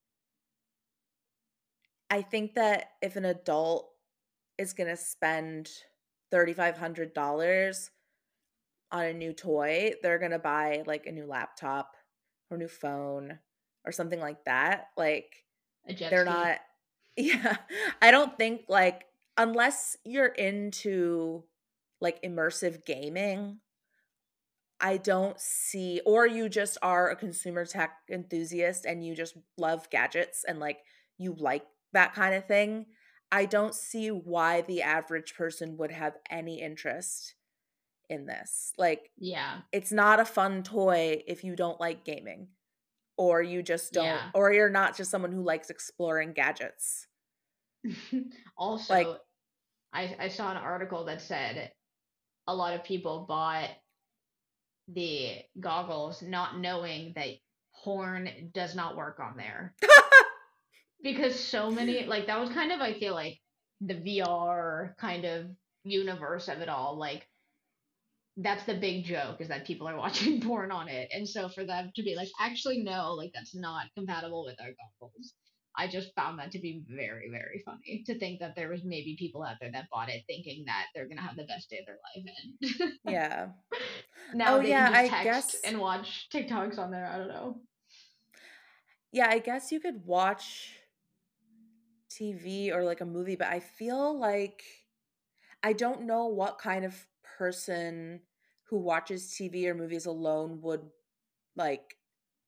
I think that if an adult is going to spend three thousand five hundred dollars on a new toy, they're going to buy like a new laptop or new phone or something like that. Like, A jet they're ski. not, yeah, I don't think like, unless you're into like immersive gaming, I don't see, or you just are a consumer tech enthusiast and you just love gadgets and like you like that kind of thing. I don't see why the average person would have any interest in this. Like, Yeah. it's not a fun toy if you don't like gaming, or you just don't, Yeah. or you're not just someone who likes exploring gadgets. Like, Also, I, I saw an article that said a lot of people bought the goggles not knowing that porn does not work on there. Because so many, like, that was kind of, I feel like, the V R kind of universe of it all. Like, that's the big joke, is that people are watching porn on it. And so for them to be like, actually, no, like, that's not compatible with our goggles. I just found that to be very, very funny, to think that there was maybe people out there that bought it thinking that they're going to have the best day of their life. And yeah. now Oh, they can yeah, just I text guess, and watch TikToks on there. I don't know. yeah, I guess you could watch T V or like a movie, but I feel like I don't know what kind of person who watches T V or movies alone would like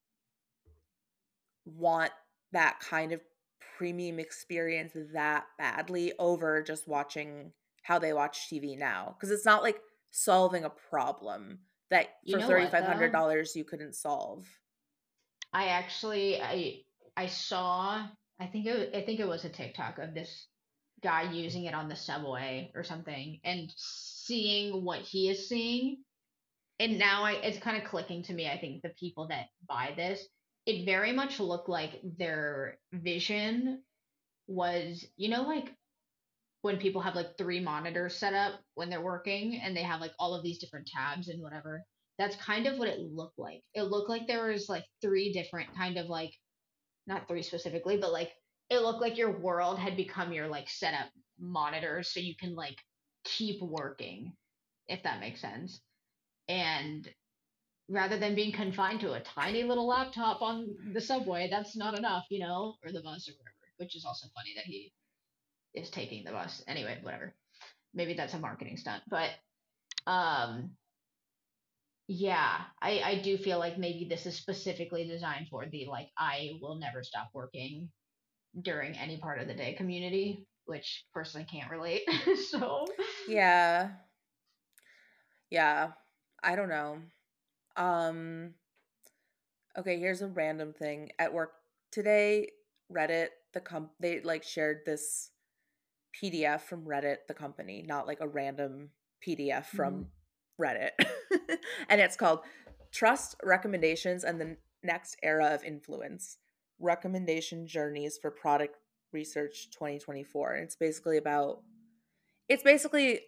want that kind of premium experience that badly over just watching how they watch T V now. Because it's not like solving a problem that You for know what, though? three thousand five hundred dollars you couldn't solve. I actually I I saw, I think it I think it was a TikTok of this guy using it on the subway or something, and seeing what he is seeing, and now I, it's kind of clicking to me. I think the people that buy this, it very much looked like their vision was, you know, like when people have like three monitors set up when they're working and they have like all of these different tabs and whatever. That's kind of what it looked like. It looked like there was like three different kind of like, not three specifically, but like it looked like your world had become your like setup monitors so you can like keep working, if that makes sense. And rather than being confined to a tiny little laptop on the subway, that's not enough, you know, or the bus or whatever, which is also funny that he is taking the bus. Anyway, whatever. Maybe that's a marketing stunt, but um yeah, I I do feel like maybe this is specifically designed for the like I will never stop working during any part of the day community, which personally can't relate. So, Yeah. Yeah. I don't know. Um okay, here's a random thing. At work today, Reddit, the comp they like shared this P D F from Reddit, the company, not like a random P D F mm, from Reddit. And it's called Trust Recommendations and the Next Era of Influence: Recommendation Journeys for Product Research twenty twenty-four. And it's basically about, it's basically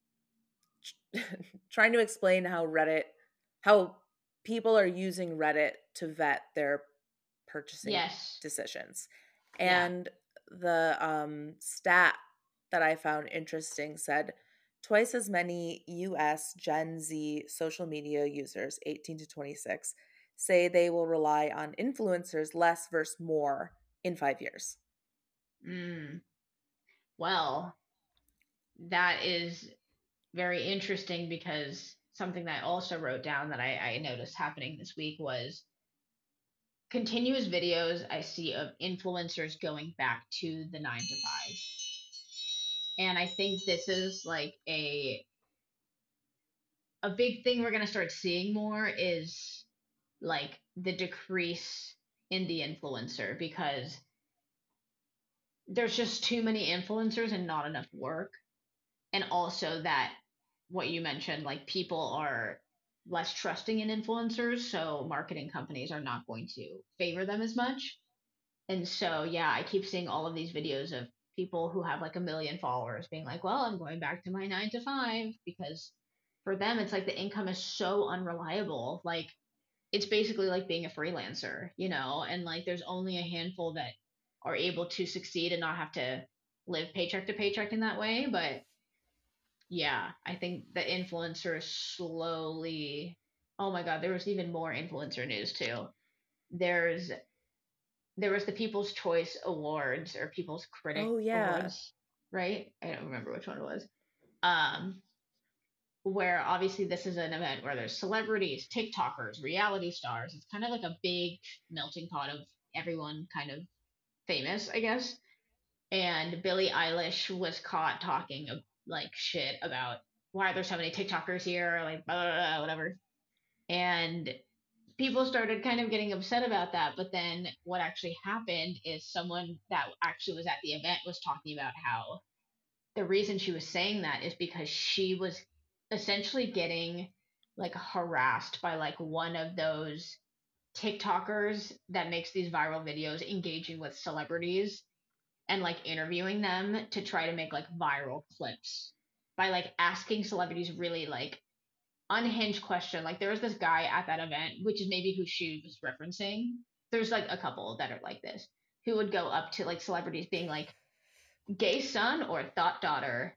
trying to explain how Reddit, how people are using Reddit to vet their purchasing yes, decisions. yeah. And the um, stat that I found interesting said twice as many U S Gen Z social media users, eighteen to twenty-six, say they will rely on influencers less versus more in five years. Mm, well, that is very interesting, because something that I also wrote down that I, I noticed happening this week was continuous videos I see of influencers going back to the nine to five. And I think this is like a a big thing we're going to start seeing more is like the decrease in the influencer, because there's just too many influencers and not enough work. And also that what you mentioned, like people are less trusting in influencers, so marketing companies are not going to favor them as much. And so, yeah, I keep seeing all of these videos of people who have like a million followers being like, well, I'm going back to my nine to five, because for them, it's like the income is so unreliable. Like, it's basically like being a freelancer, you know, and like there's only a handful that are able to succeed and not have to live paycheck to paycheck in that way. But yeah, I think the influencers slowly. Oh my God, there was even more influencer news too. There's there was the People's Choice Awards or People's Critic Oh yeah. Awards, right? I don't remember which one it was. Um, where obviously this is an event where there's celebrities, TikTokers, reality stars. It's kind of like a big melting pot of everyone kind of famous, I guess. And Billie Eilish was caught talking like shit about why are there so many TikTokers here, like blah, blah, blah, whatever. And people started kind of getting upset about that. But then what actually happened is someone that actually was at the event was talking about how the reason she was saying that is because she was essentially getting like harassed by like one of those TikTokers that makes these viral videos engaging with celebrities and like interviewing them to try to make like viral clips by like asking celebrities really like unhinged question. Like there was this guy at that event, which is maybe who she was referencing. There's like a couple that are like this, who would go up to like celebrities being like gay son or thought daughter,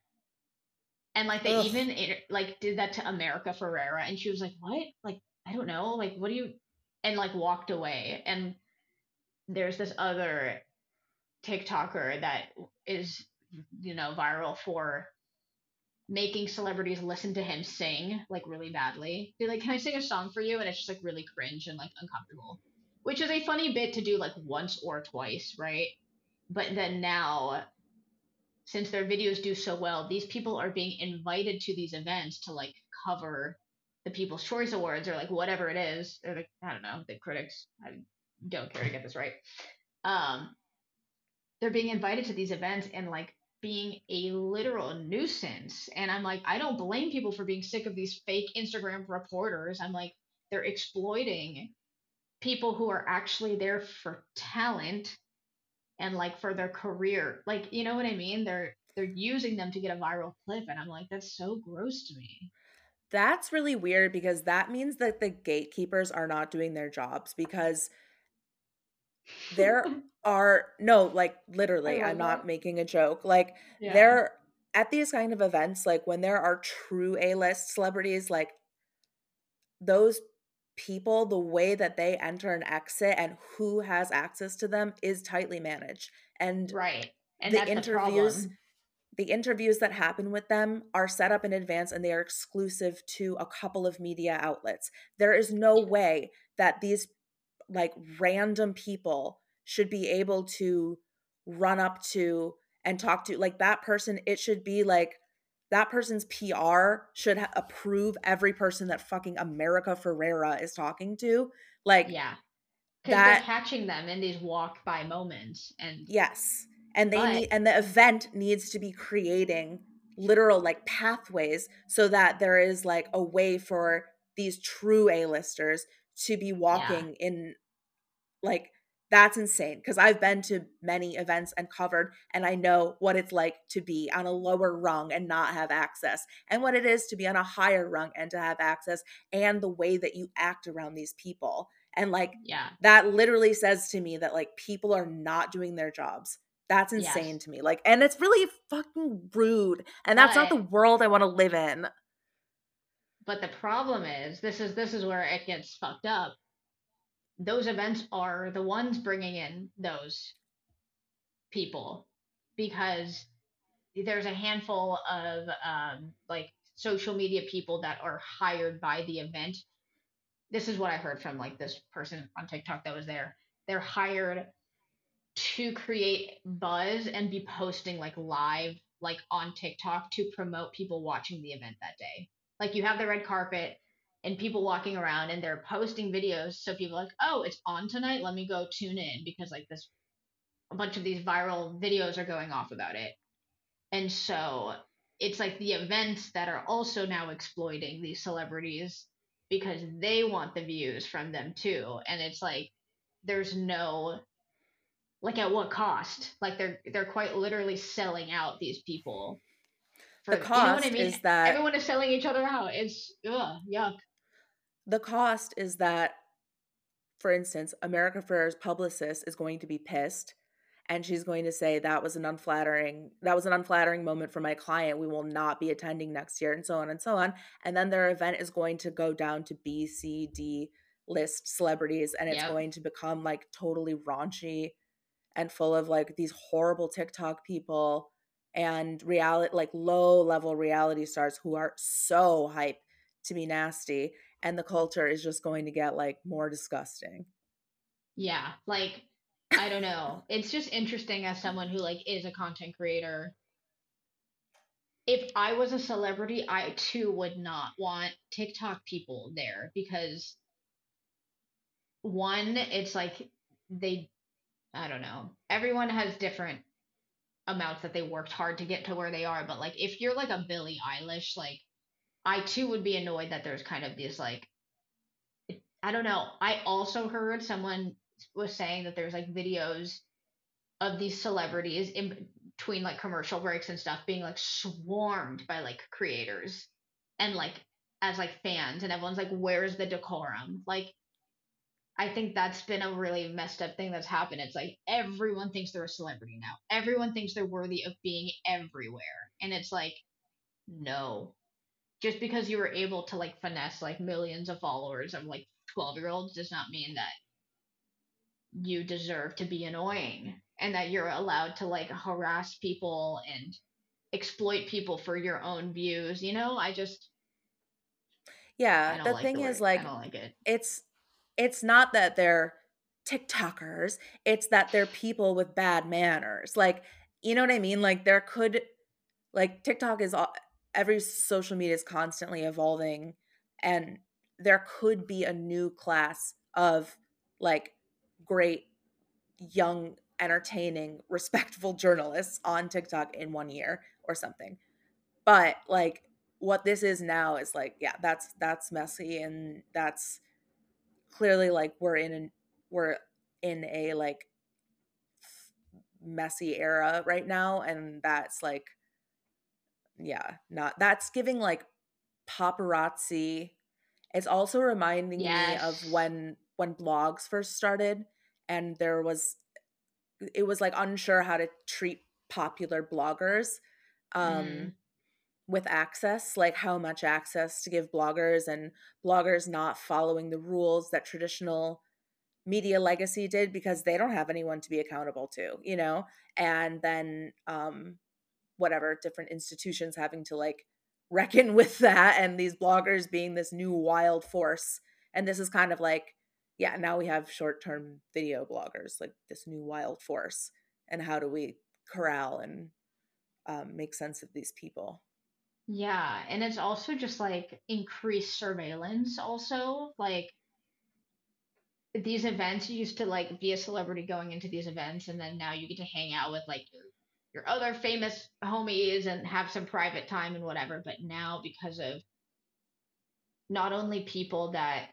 and like they Ugh. even like did that to America Ferrera, and she was like, "What? Like I don't know. Like what do you?" And like walked away. And there's this other TikToker that is, you know, viral for making celebrities listen to him sing like really badly. Be like, "Can I sing a song for you?" And it's just like really cringe and like uncomfortable, which is a funny bit to do like once or twice, right? But then now, since their videos do so well, these people are being invited to these events to like cover the People's Choice Awards or like whatever it is. Or the, I don't know, the critics. I don't care to get this right. Um, they're being invited to these events and like being a literal nuisance. And I'm like, I don't blame people for being sick of these fake Instagram reporters. I'm like, they're exploiting people who are actually there for talent and like for their career. Like, you know what I mean? They're they're using them to get a viral clip, and I'm like, that's so gross to me. That's really weird because that means that the gatekeepers are not doing their jobs because there are no, like I literally, I'm love not that. making a joke. Like Yeah. there at these kind of events, like when there are true A-list celebrities, like those people, the way that they enter and exit and who has access to them is tightly managed. And Right. And the that's the interviews problem. the interviews that happen with them are set up in advance and they are exclusive to a couple of media outlets. There is no Yeah. way that these like random people should be able to run up to and talk to like that person. It should be like that person's P R should ha- approve every person that fucking America Ferrera is talking to. Like Yeah. Because they're that, catching them in these walk by moments. And yes. And they but need, and the event needs to be creating literal like pathways so that there is like a way for these true A-listers to be yeah. walking in. Like, that's insane because I've been to many events and covered, and I know what it's like to be on a lower rung and not have access, and what it is to be on a higher rung and to have access, and the way that you act around these people. And like, Yeah. that literally says to me that like people are not doing their jobs. That's insane Yes. to me. Like, and it's really fucking rude. And that's not But the world I want to live in. but the problem is this is this is where it gets fucked up. Those events are the ones bringing in those people, because there's a handful of um, like social media people that are hired by the event. This is what I heard from like this person on TikTok that was there. They're hired to create buzz and be posting like live like on TikTok to promote people watching the event that day. Like you have the red carpet and people walking around and they're posting videos. So people are like, oh, it's on tonight. Let me go tune in because like this, a bunch of these viral videos are going off about it. And so it's like the events that are also now exploiting these celebrities because they want the views from them too. And it's like, there's no, like at what cost? Like they're they're quite literally selling out these people The for, you know what I cost mean? is that Everyone is selling each other out. It's ugh, yuck. the cost is that, for instance, America Ferrer's publicist is going to be pissed and she's going to say that was an unflattering that was an unflattering moment for my client. We will not be attending next year, and so on and so on. And then their event is going to go down to B, C, D list celebrities, and it's Yep. going to become like totally raunchy and full of like these horrible TikTok people and reality, like low level reality stars who are so hype to be nasty, and the culture is just going to get like more disgusting. Yeah. Like I don't know. It's just interesting as someone who like is a content creator. If I was a celebrity, I too would not want TikTok people there because one, it's like they I don't know. Everyone has different amounts that they worked hard to get to where they are, but like if you're like a Billie Eilish, like I too would be annoyed that there's kind of this like I don't know. I also heard someone was saying that there's like videos of these celebrities in between like commercial breaks and stuff being like swarmed by like creators and like as like fans and everyone's like where's the decorum? Like I think that's been a really messed up thing that's happened. It's like everyone thinks they're a celebrity now. Everyone thinks they're worthy of being everywhere. And it's like no, just because you were able to like finesse like millions of followers of like twelve year olds does not mean that you deserve to be annoying and that you're allowed to like harass people and exploit people for your own views. You know, I just I Yeah, don't the like thing the is way I like don't like it. it's it's not that they're TikTokers, it's that they're people with bad manners. Like, you know what I mean? Like there could like TikTok is all, every social media is constantly evolving, and there could be a new class of like great young entertaining respectful journalists on TikTok in one year or something. But like what this is now is like yeah, that's that's messy, and that's clearly like we're in an we're in a like messy era right now, and that's like yeah, not that's giving like paparazzi. It's also reminding me of Yes. when when blogs first started, and there was it was like unsure how to treat popular bloggers um Mm. with access, like how much access to give bloggers, and bloggers not following the rules that traditional media legacy did because they don't have anyone to be accountable to, you know? And then um whatever different institutions having to like reckon with that, and these bloggers being this new wild force. And this is kind of like yeah, now we have short-term video bloggers, like this new wild force, and how do we corral and um, make sense of these people? Yeah, and it's also just like increased surveillance also. Like these events you used to like be a celebrity going into these events and then now you get to hang out with like your your other famous homies and have some private time and whatever, but now because of not only people that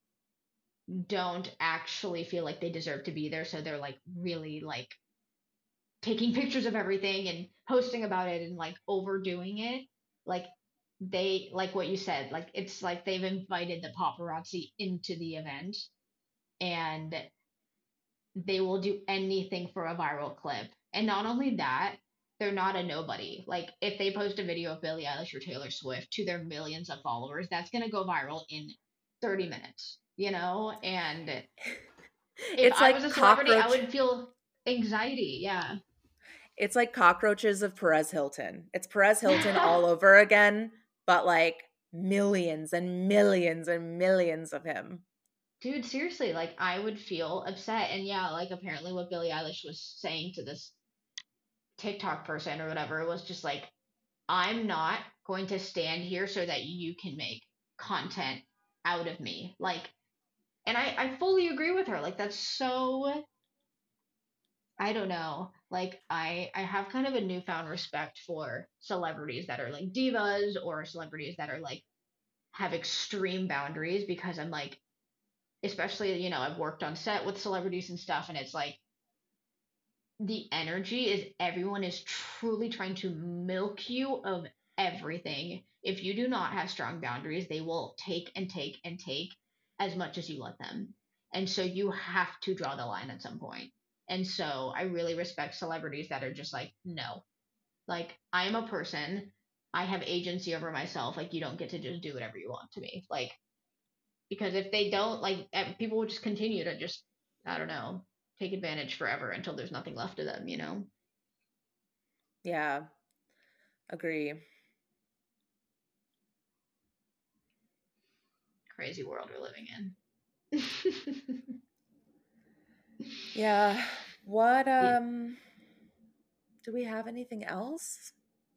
don't actually feel like they deserve to be there, so they're like really like taking pictures of everything and posting about it and like overdoing it, like they like what you said, like it's like they've invited the paparazzi into the event and they will do anything for a viral clip. And not only that, they're not a nobody. Like if they post a video of Billie Eilish or Taylor Swift to their millions of followers, that's going to go viral in thirty minutes, you know? And if It's I was like a celebrity, I cockroach would feel anxiety. Yeah. it's like cockroaches of Perez Hilton. It's Perez Hilton all over again, but like millions and millions and millions of him. Dude, seriously, like I would feel upset. And yeah, like apparently what Billie Eilish was saying to this TikTok person or whatever was just like I'm not going to stand here so that you can make content out of me. Like, and I, I fully agree with her. Like, that's so, I don't know. Like, I, I have kind of a newfound respect for celebrities that are like divas or celebrities that are like, have extreme boundaries because I'm like, especially, you know, I've worked on set with celebrities and stuff, and it's like, the energy is everyone is truly trying to milk you of everything. If you do not have strong boundaries, they will take and take and take as much as you let them. And so you have to draw the line at some point. And so I really respect celebrities that are just like, no, like I am a person. I have agency over myself. Like you don't get to just do whatever you want to me. Like, because if they don't, like people will just continue to just, I don't know, take advantage forever until there's nothing left of them, you know? Yeah. Agree. Crazy world we're living in. Yeah. What Yeah. um do we have anything else?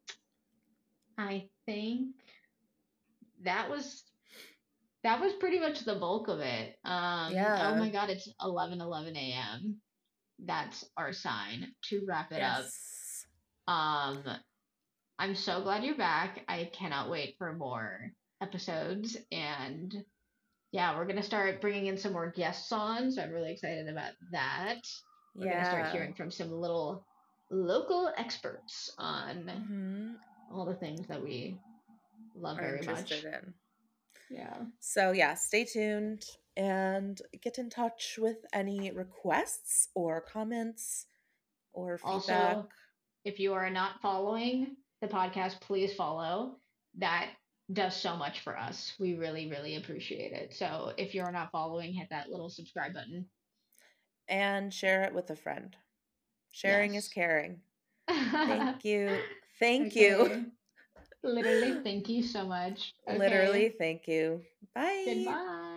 I think that was that was pretty much the bulk of it. Um oh Yeah. my god, it's eleven eleven a m. That's our sign to wrap it up. Yes. Um I'm so glad you're back. I cannot wait for more episodes, and yeah, we're gonna start bringing in some more guests on, so I'm really excited about that. We're gonna start Yeah. hearing from some little local experts on Mm-hmm. all the things that we love Are very interested much. in. Yeah. So yeah, stay tuned and get in touch with any requests or comments or feedback. Also, if you are not following the podcast, please follow. That does so much for us. We really, really appreciate it. So if you're not following, hit that little subscribe button. And share it with a friend. Sharing is Yes. caring. Thank you. Thank you. Okay. Literally, thank you so much. Literally, Okay. thank you. Bye. Goodbye.